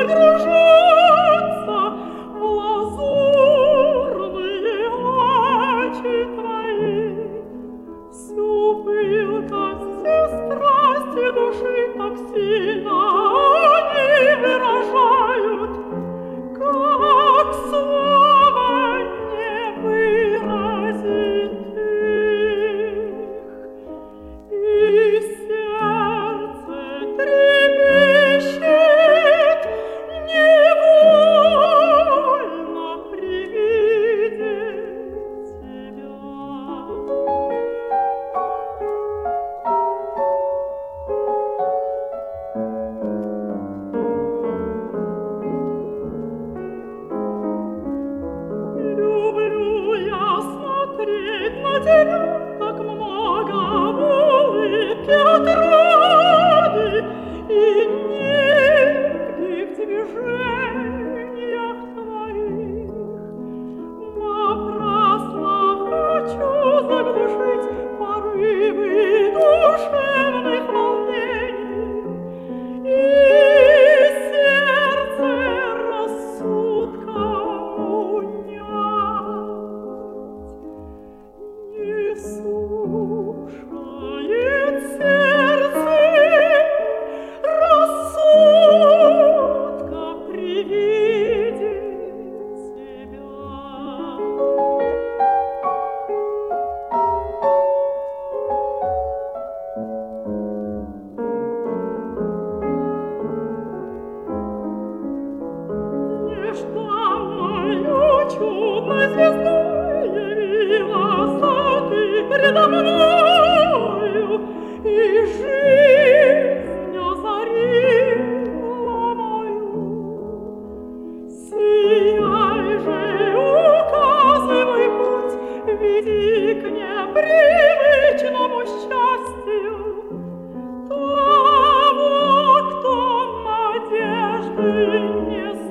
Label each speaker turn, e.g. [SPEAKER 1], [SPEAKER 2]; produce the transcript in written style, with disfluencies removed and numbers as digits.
[SPEAKER 1] погружаться в лазурные очи твои. Всю пылкость и страсти души так сильно они выражают, как слово не выразит их. И сердце трепещет невольно при виде тебя. Люблю я смотреть на тебя, так много в улыбке отрады, и нигде в движениях твоих. Напрасно хочу заглушить порывы душевных волнений, и сердце рассудком унять. Не слушает сердце рассудка при виде тебя. Нежданною чудной звездой явилась ты предо мною, и жизнь озарила мою. Сияй же, указывай путь, веди к непривычному счастью того, кто надежды не